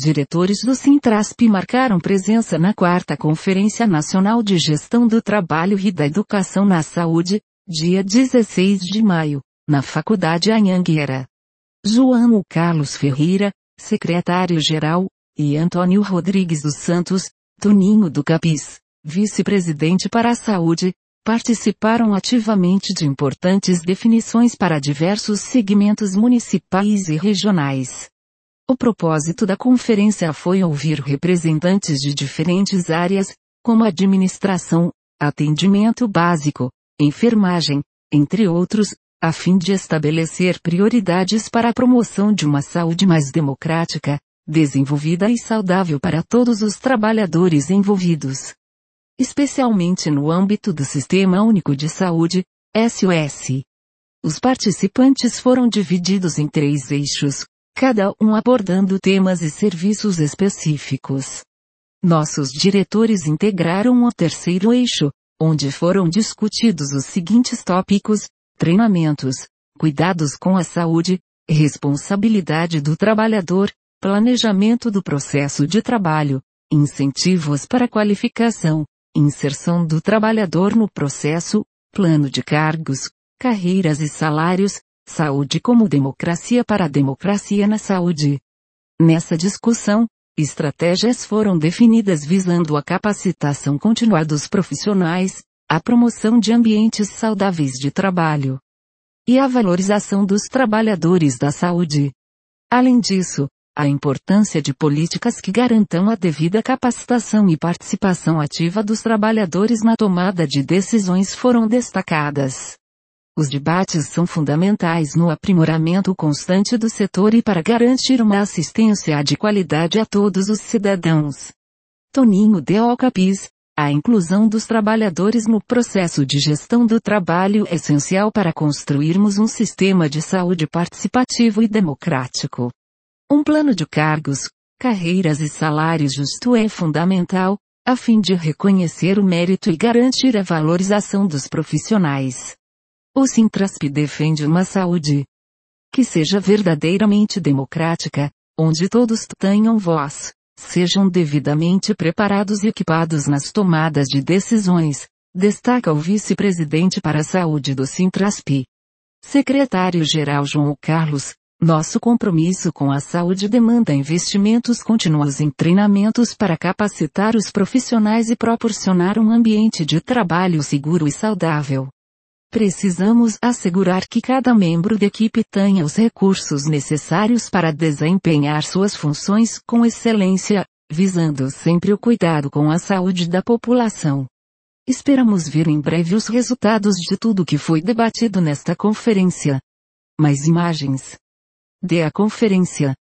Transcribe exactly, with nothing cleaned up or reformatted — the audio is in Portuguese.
diretores do Sintrasp marcaram presença na quarta Conferência Nacional de Gestão do Trabalho e da Educação na Saúde, dia dezesseis de maio, na Faculdade Anhanguera. João Carlos Ferreira, secretário-geral, e Antônio Rodrigues dos Santos, Toninho do Capis, vice-presidente para a Saúde, participaram ativamente de importantes definições para diversos segmentos municipais e regionais. O propósito da conferência foi ouvir representantes de diferentes áreas, como administração, atendimento básico, enfermagem, entre outros, a fim de estabelecer prioridades para a promoção de uma saúde mais democrática, desenvolvida e saudável para todos os trabalhadores envolvidos. Especialmente no âmbito do Sistema Único de Saúde, S U S. Os participantes foram divididos em três eixos, cada um abordando temas e serviços específicos. Nossos diretores integraram o terceiro eixo, onde foram discutidos os seguintes tópicos: treinamentos, cuidados com a saúde, responsabilidade do trabalhador, planejamento do processo de trabalho, incentivos para qualificação, inserção do trabalhador no processo, plano de cargos, carreiras e salários, saúde como democracia para a democracia na saúde. Nessa discussão, estratégias foram definidas visando a capacitação contínua dos profissionais, a promoção de ambientes saudáveis de trabalho e a valorização dos trabalhadores da saúde. Além disso, a importância de políticas que garantam a devida capacitação e participação ativa dos trabalhadores na tomada de decisões foram destacadas. Os debates são fundamentais no aprimoramento constante do setor e para garantir uma assistência de qualidade a todos os cidadãos. Toninho do Capis, a inclusão dos trabalhadores no processo de gestão do trabalho é essencial para construirmos um sistema de saúde participativo e democrático. Um plano de cargos, carreiras e salários justo é fundamental, a fim de reconhecer o mérito e garantir a valorização dos profissionais. O Sintrasp defende uma saúde que seja verdadeiramente democrática, onde todos tenham voz, sejam devidamente preparados e equipados nas tomadas de decisões, destaca o vice-presidente para a saúde do Sintrasp. Secretário-geral João Carlos, nosso compromisso com a saúde demanda investimentos contínuos em treinamentos para capacitar os profissionais e proporcionar um ambiente de trabalho seguro e saudável. Precisamos assegurar que cada membro da equipe tenha os recursos necessários para desempenhar suas funções com excelência, visando sempre o cuidado com a saúde da população. Esperamos ver em breve os resultados de tudo que foi debatido nesta conferência. Mais imagens. De a conferência.